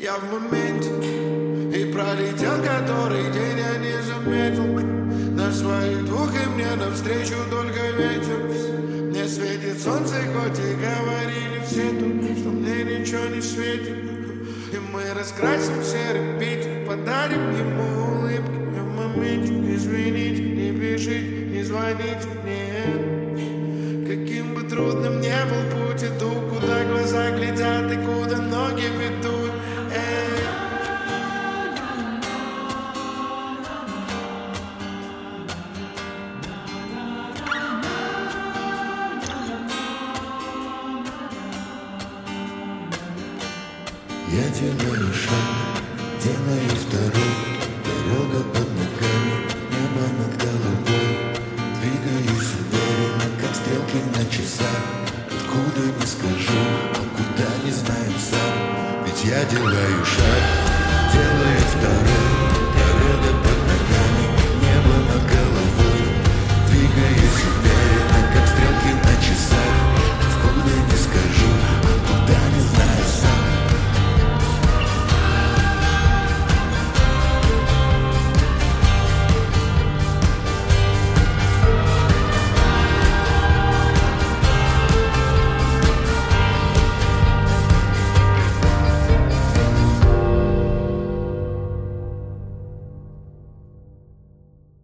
Я в моменте, и пролетел который день, я не заметил. На своих двух и мне навстречу только ветер. Мне светит солнце, хоть и говорили все тут, что мне ничего не светит. И мы раскрасим серый Питер, подарим ему улыбки. Я в моменте, извините, не пишите, не звоните, нет. Каким бы трудным не был путь, иду, куда глаза глядят и куда ноги ведут. Я делаю шаг, делаю второй. Дорога под ногами, небо над головой. Двигаюсь уверенно, как стрелки на часах. Откуда не скажу, а куда не знаю сам. Ведь я делаю шаг, делаю второй.